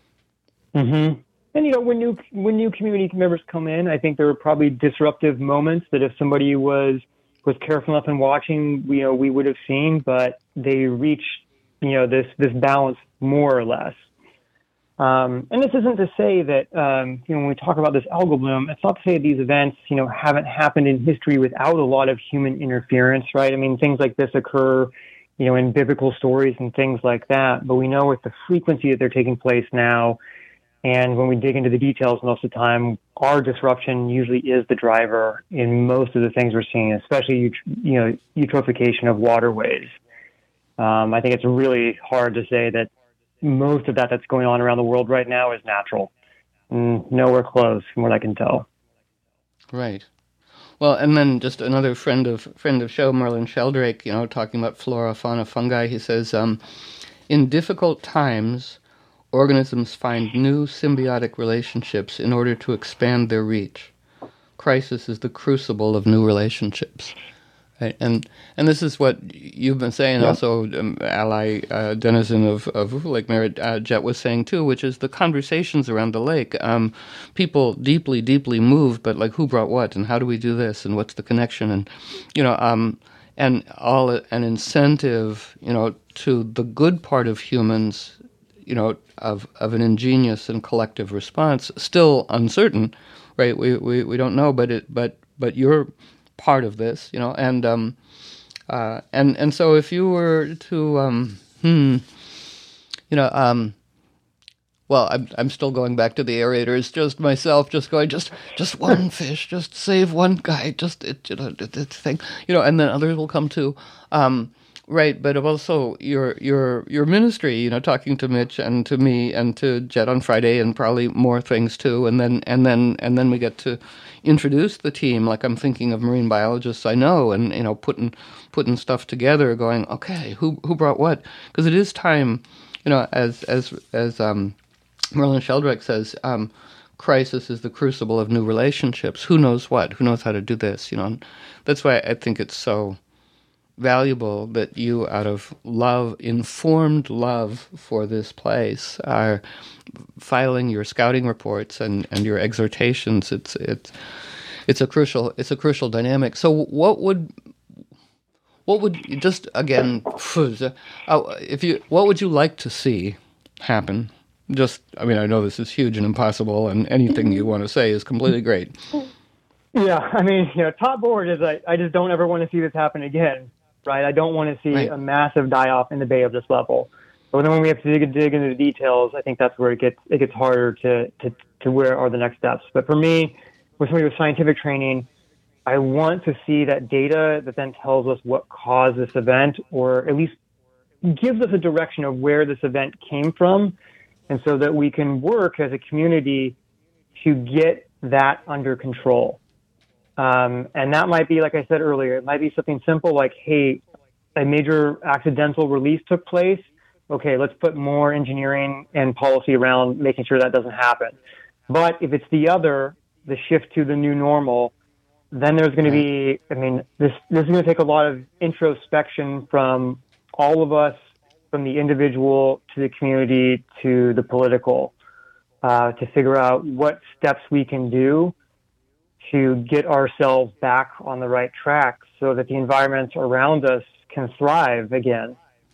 Mm-hmm. And you know, when new when new community members come in, I think there were probably disruptive moments that if somebody was was careful enough in watching, you know, we would have seen. But they reached, you know, this this balance more or less. Um, and this isn't to say that, um, you know, when we talk about this algal bloom, it's not to say that these events, you know, haven't happened in history without a lot of human interference, right? I mean, things like this occur, you know, in biblical stories and things like that. But we know with the frequency that they're taking place now, and when we dig into the details most of the time, our disruption usually is the driver in most of the things we're seeing, especially, you know, eutrophication of waterways. Um, I think it's really hard to say that most of that that's going on around the world right now is natural. Mm, nowhere close, from what I can tell. Right. Well, and then just another friend of friend of show, Merlin Sheldrake, you know, talking about flora, fauna, fungi. He says, um, in difficult times, organisms find new symbiotic relationships in order to expand their reach. Crisis is the crucible of new relationships. Right. And and this is what you've been saying. Yeah. Also, um, ally uh, denizen of, of Lake Merritt, uh, Jet was saying too, which is the conversations around the lake. Um, people deeply, deeply moved, but like who brought what, and how do we do this, and what's the connection, and you know, um, and all an incentive, you know, to the good part of humans, you know, of of an ingenious and collective response. Still uncertain, right? We we, we don't know, but it but but you're part of this, you know, and um, uh, and and so if you were to, um, hmm, you know, um, well, I'm I'm still going back to the aerators, just myself, just going, just just one fish, just save one guy, just it, you know, it, it thing, you know, and then others will come too, um, right? But also your your your ministry, you know, talking to Mitch and to me and to Jet on Friday and probably more things too, and then and then and then we get to introduce the team. Like I'm thinking of marine biologists I know, and you know, putting putting stuff together, going, okay, who who brought what? Because it is time, you know, as as as um, Merlin Sheldrake says, um, crisis is the crucible of new relationships. Who knows what? Who knows how to do this? You know, and that's why I think it's so valuable that you, out of love, informed love for this place, are filing your scouting reports and, and your exhortations. It's it's it's a crucial it's a crucial dynamic. So what would what would just again if you what would you like to see happen? Just I mean I know this is huge and impossible, and anything you want to say is completely great. Yeah, I mean, you know, top board is I, I just don't ever want to see this happen again, right? I don't want to see Right. a massive die-off in the bay of this level. But then when we have to dig, dig into the details, I think that's where it gets it gets harder to, to, to where are the next steps. But for me, with somebody with scientific training, I want to see that data that then tells us what caused this event, or at least gives us a direction of where this event came from, and so that we can work as a community to get that under control. Um, and that might be, like I said earlier, it might be something simple like, hey, a major accidental release took place. Okay, let's put more engineering and policy around making sure that doesn't happen. But if it's the other, the shift to the new normal, then there's going to be, I mean, this, this is going to take a lot of introspection from all of us, from the individual to the community to the political, uh, to figure out what steps we can do to get ourselves back on the right track so that the environment around us can thrive again.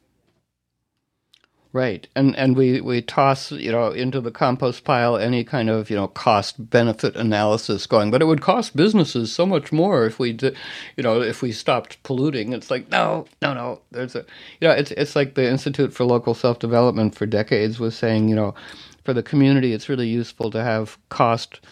Right, and and we, we toss you know into the compost pile any kind of you know cost benefit analysis going, but it would cost businesses so much more if we did, you know if we stopped polluting. It's like no no no. There's a you know it's it's like the Institute for Local Self Development for decades was saying you know for the community it's really useful to have cost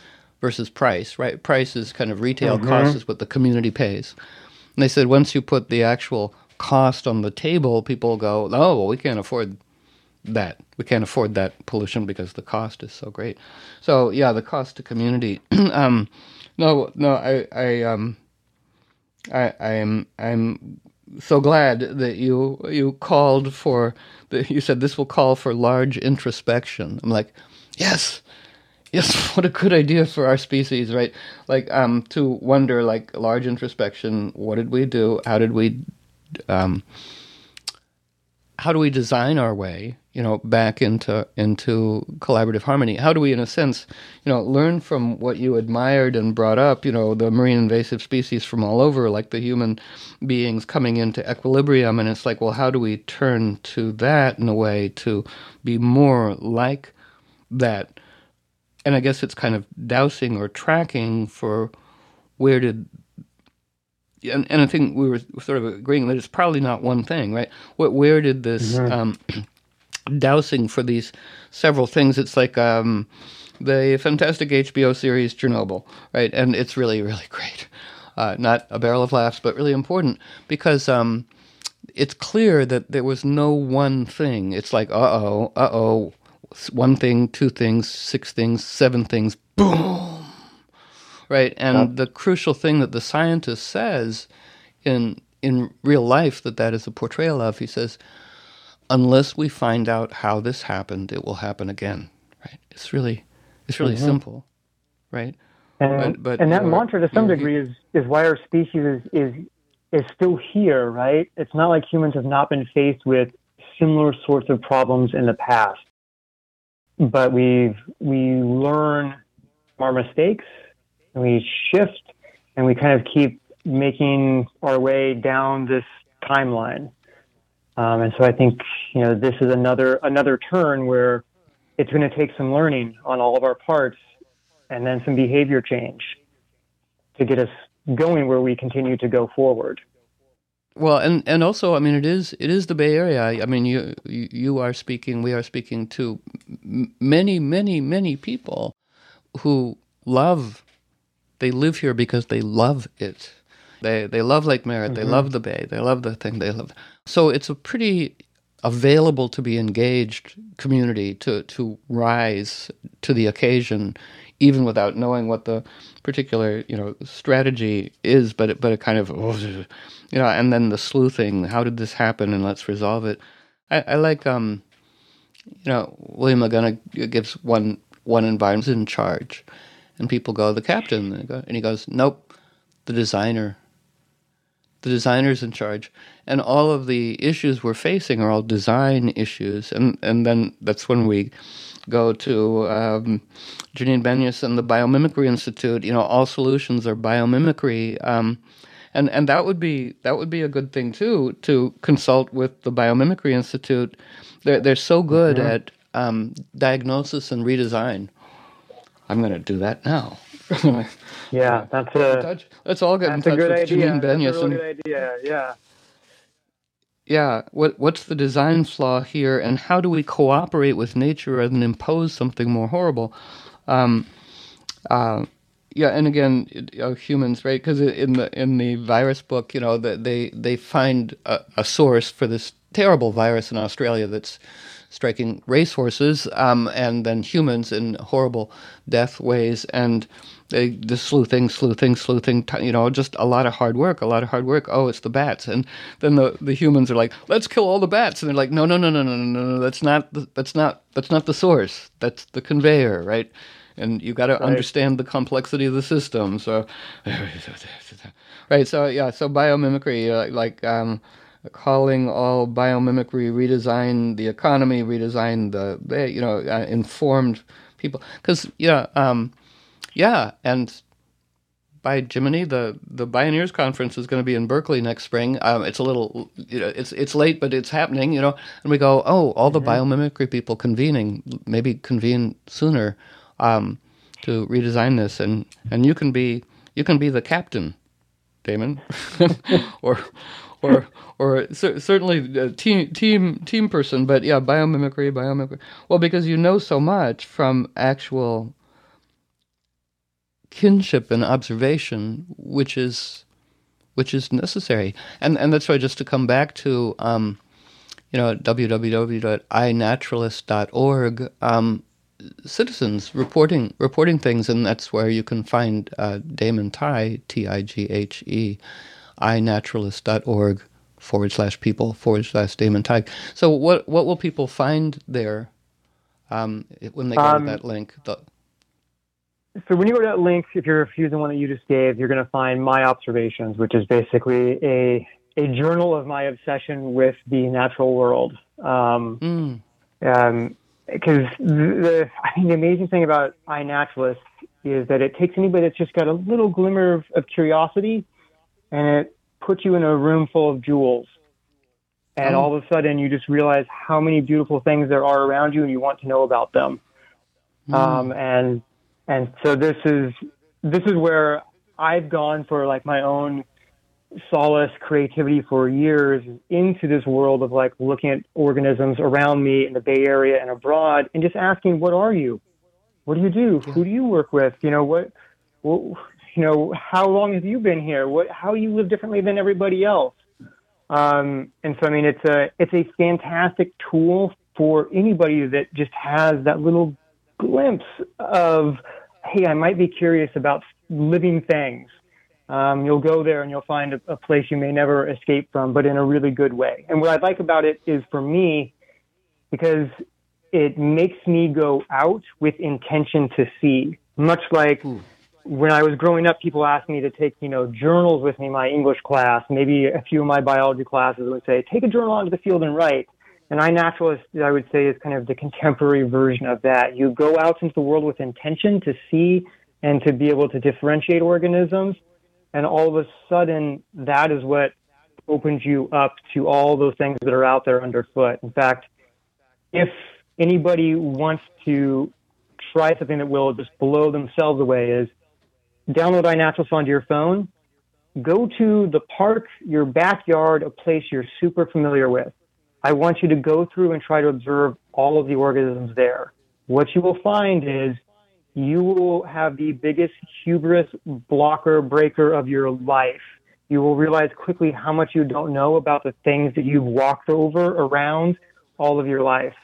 versus price, right? Price is kind of retail mm-hmm. cost is what the community pays. And they said once you put the actual cost on the table, people go, oh, well, we can't afford that. We can't afford that pollution because the cost is so great. So yeah, the cost to community. um, no, no, I, I, um, I, I am, I'm so glad that you you called for. The, you said this will call for large introspection. I'm like, yes, yes. What a good idea for our species, right? Like, um, to wonder, like, large introspection. What did we do? How did we, um, how do we design our way, you know, back into into collaborative harmony? How do we, in a sense, you know, learn from what you admired and brought up, you know, the marine invasive species from all over, like the human beings coming into equilibrium, and it's like, well, how do we turn to that in a way to be more like that? And I guess it's kind of dowsing or tracking for where did And, and I think we were sort of agreeing that it's probably not one thing, right? What, where did this mm-hmm. um, dousing for these several things? It's like um, the fantastic H B O series Chernobyl, right? And it's really, really great. Uh, not a barrel of laughs, but really important because um, it's clear that there was no one thing. It's like, uh-oh, uh-oh, one thing, two things, six things, seven things, boom. Right, and yep. the crucial thing that the scientist says in in real life that that is a portrayal of, he says, unless we find out how this happened, it will happen again. Right? It's really it's really mm-hmm. simple, right? And, but, but and that mantra, to some degree, is is why our species is, is is still here. Right? It's not like humans have not been faced with similar sorts of problems in the past, but we've we learn our mistakes. And we shift, and we kind of keep making our way down this timeline. Um, and so I think, you know, this is another another turn where it's going to take some learning on all of our parts, and then some behavior change to get us going where we continue to go forward. Well, and, and also, I mean, it is it is the Bay Area. I mean, you you are speaking, we are speaking to many, many, many people who love. They live here because they love it. They they love Lake Merritt. Mm-hmm. They love the Bay. They love the thing. They love. So it's a pretty available to be engaged community to to rise to the occasion, even without knowing what the particular you know strategy is. But it, but it kind of you know, and then the sleuthing. How did this happen? And let's resolve it. I, I like um, you know, William McGonagall gives one one environment in charge. And people go, the captain. And he goes, nope, the designer. The designer's in charge. And all of the issues we're facing are all design issues. And and then that's when we go to um, Janine Benyus and the Biomimicry Institute. You know, all solutions are biomimicry. Um, and and that would be that would be a good thing, too, to consult with the Biomimicry Institute. They're, they're so good mm-hmm. at um, diagnosis and redesign. I'm going to do that now. yeah, that's a let's all get in touch with Janine Benyus. That's a really good idea. Yeah. Yeah. What what's the design flaw here, and how do we cooperate with nature rather than impose something more horrible? Um, uh, yeah, and again, it, uh, humans, right? Because in the in the virus book, you know, the, they they find a, a source for this terrible virus in Australia that's striking racehorses, um, and then humans in horrible death ways, and they the sleuthing, sleuthing, sleuthing, you know, just a lot of hard work, a lot of hard work. Oh, it's the bats, and then the, the humans are like, let's kill all the bats, and they're like, no, no, no, no, no, no, no, that's not the, that's not that's not the source, that's the conveyor, right? And you got to right. understand the complexity of the system. So, right, so yeah, so biomimicry, uh, like. Um, calling all biomimicry, redesign the economy, redesign the, the you know, uh, informed people. Because, yeah, um, yeah, and by Jiminy, the, the Bioneers Conference is going to be in Berkeley next spring. Um, it's a little, you know, it's it's late, but it's happening, you know. And we go, oh, all the mm-hmm. biomimicry people convening, maybe convene sooner um, to redesign this. And, and you can be you can be the captain, Damon, or... or or cer- certainly a team team team person, but yeah, biomimicry, biomimicry. Well, because you know so much from actual kinship and observation, which is which is necessary. And and that's why, just to come back to um, you know, w w w dot i naturalist dot org, um, citizens reporting reporting things, and that's where you can find uh, Damon Tighe, T I G H E, i naturalist dot org forward slash people forward slash Damon Tighe. So what what will people find there um, when they go um, to that link? The, So when you go to that link, if you're using the one that you just gave, you're going to find My Observations, which is basically a a journal of my obsession with the natural world. Um, mm. um, because the, I think the amazing thing about iNaturalist is that it takes anybody that's just got a little glimmer of, of curiosity, and it puts you in a room full of jewels. And oh. all of a sudden, you just realize how many beautiful things there are around you, and you want to know about them. Mm. Um, and and so this is this is where I've gone for like my own solace, creativity for years into this world of like looking at organisms around me in the Bay Area and abroad, and just asking, what are you? What do you do? Who do you work with? You know, what, what you know, how long have you been here? What, how do you live differently than everybody else? Um, and so, I mean, it's a, it's a fantastic tool for anybody that just has that little glimpse of, hey, I might be curious about living things. Um, you'll go there and you'll find a, a place you may never escape from, but in a really good way. And what I like about it is, for me, because it makes me go out with intention to see, much like Ooh. When I was growing up, people asked me to take, you know, journals with me in my English class. Maybe a few of my biology classes would say, take a journal onto the field and write. And iNaturalist, I would say, is kind of the contemporary version of that. You go out into the world with intention to see and to be able to differentiate organisms. And all of a sudden, that is what opens you up to all those things that are out there underfoot. In fact, if anybody wants to try something that will just blow themselves away, is download iNaturalist onto your phone, go to the park, your backyard, a place you're super familiar with. I want you to go through and try to observe all of the organisms there. What you will find is you will have the biggest hubris blocker breaker of your life. You will realize quickly how much you don't know about the things that you've walked over around all of your life.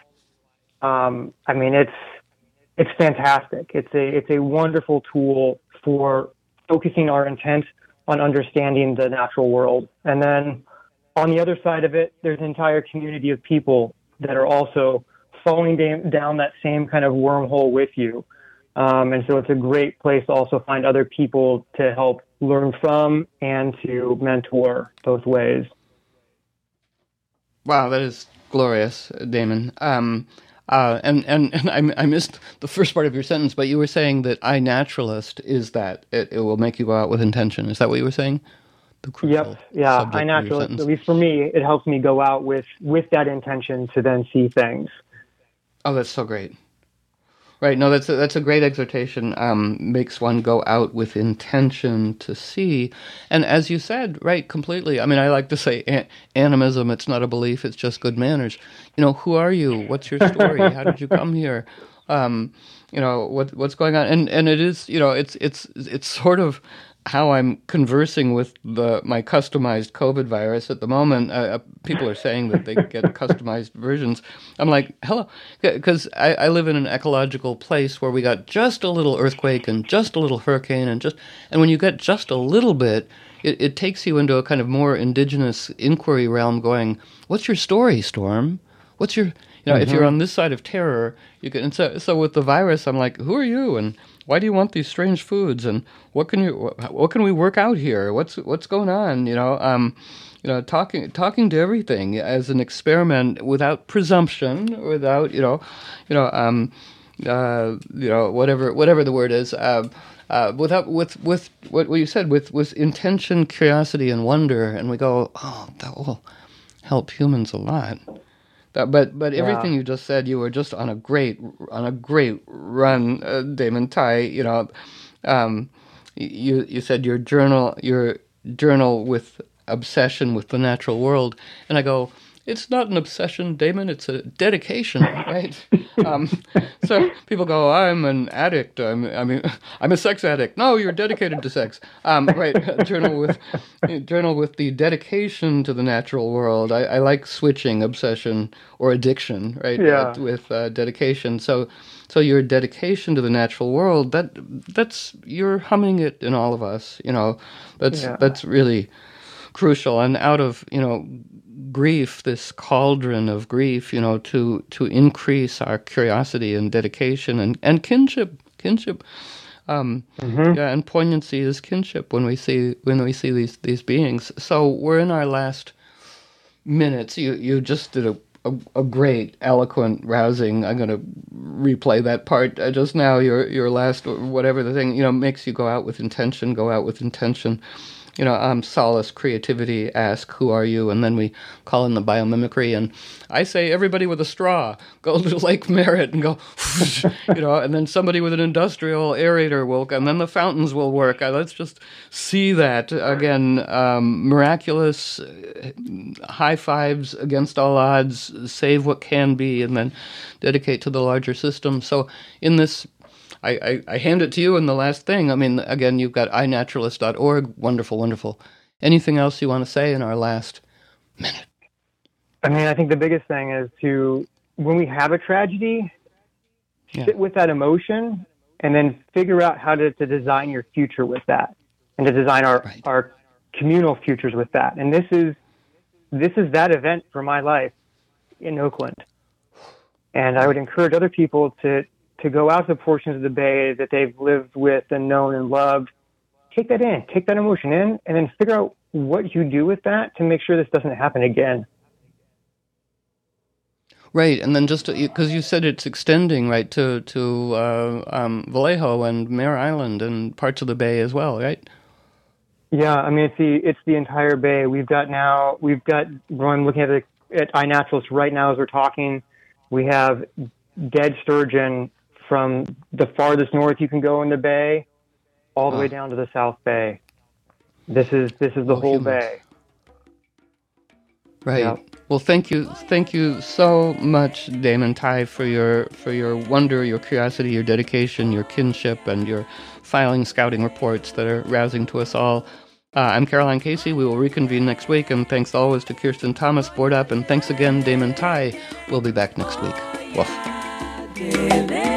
Um, I mean, it's it's fantastic. It's a it's a wonderful tool for focusing our intent on understanding the natural world. And then on the other side of it, there's an entire community of people that are also falling down that same kind of wormhole with you. Um, and so it's a great place to also find other people to help learn from and to mentor both ways. Wow, that is glorious, Damon. Um, uh, and and, and I, I missed the first part of your sentence, but you were saying that iNaturalist is that it, it will make you go out with intention. Is that what you were saying? The yep. Yeah. iNaturalist, at least for me, it helps me go out with, with that intention to then see things. Oh, that's so great. Right. No, that's a, that's a great exhortation. Um, makes one go out with intention to see. And as you said, right, completely. I mean, I like to say a- animism, it's not a belief, it's just good manners. You know, who are you? What's your story? How did you come here? Um, you know, what what's going on? And and it is, you know, it's it's it's sort of how I'm conversing with the my customized COVID virus at the moment. Uh, people are saying that they get customized versions. I'm like, hello, because I, I live in an ecological place where we got just a little earthquake and just a little hurricane and just, and when you get just a little bit, it, it takes you into a kind of more indigenous inquiry realm going, what's your story, Storm? What's your, you know, mm-hmm. if you're on this side of terror, you can, and so, so with the virus, I'm like, who are you? And why do you want these strange foods? And what can you, what can we work out here? What's, what's going on? You know, um, you know, talking, talking to everything as an experiment without presumption, without, you know, you know, um, uh, you know, whatever, whatever the word is, uh, uh, without, with, with what you said, with, with intention, curiosity, and wonder. And we go, oh, that will help humans a lot. But but everything yeah. you just said, you were just on a great on a great run, uh, Damon Tighe. You know, um, you you said your journal your journal with obsession with the natural world, and I go, it's not an obsession, Damon. It's a dedication, right? um, so people go, I'm an addict. I'm, I mean, I'm a sex addict. No, you're dedicated to sex. Um, right. A journal with, a journal with the dedication to the natural world. I, I like switching obsession or addiction, right? Yeah. Uh, with uh, dedication. So, so your dedication to the natural world, that that's you're humming it in all of us. You know, that's Yeah. that's really crucial. And out of, you know, grief, this cauldron of grief, you know, to to increase our curiosity and dedication and, and kinship, kinship, um, Mm-hmm. yeah, and poignancy is kinship when we see when we see these these beings. So we're in our last minutes. You you just did a a, a great, eloquent, rousing. I'm going to replay that part uh, just now. Your your last whatever the thing, you know, makes you go out with intention. Go out with intention. You know, um, solace, creativity, ask, who are you? And then we call in the biomimicry. And I say, everybody with a straw, go to Lake Merritt and go, you know, and then somebody with an industrial aerator will, and then the fountains will work. Uh, let's just see that. Again, um, miraculous, uh, high fives against all odds, save what can be, and then dedicate to the larger system. So in this I, I, I hand it to you in the last thing. I mean, again, you've got i naturalist dot org. Wonderful, wonderful. Anything else you want to say in our last minute? I mean, I think the biggest thing is to, when we have a tragedy, Yeah. sit with that emotion and then figure out how to, to design your future with that and to design our, Right. our communal futures with that. And this is, this is that event for my life in Oakland. And I would encourage other people to, to go out to portions of the Bay that they've lived with and known and loved. Take that in, take that emotion in, and then figure out what you do with that to make sure this doesn't happen again. Right, and then just because you said it's extending, right, to, to uh, um, Vallejo and Mare Island and parts of the Bay as well, right? Yeah, I mean, it's the, it's the entire Bay. We've got now, we've got, I'm looking at, the, at iNaturalist right now as we're talking, we have dead sturgeon from the farthest north you can go in the Bay, all the Oh. way down to the South Bay. This is this is the Oh, whole humans. Bay. Right. Yeah. Well, thank you, thank you so much, Damon Tighe, for your for your wonder, your curiosity, your dedication, your kinship, and your filing scouting reports that are rousing to us all. Uh, I'm Caroline Casey. We will reconvene next week, and thanks always to Kirsten Thomas, Board Up, and thanks again, Damon Tighe. We'll be back next week. Woof.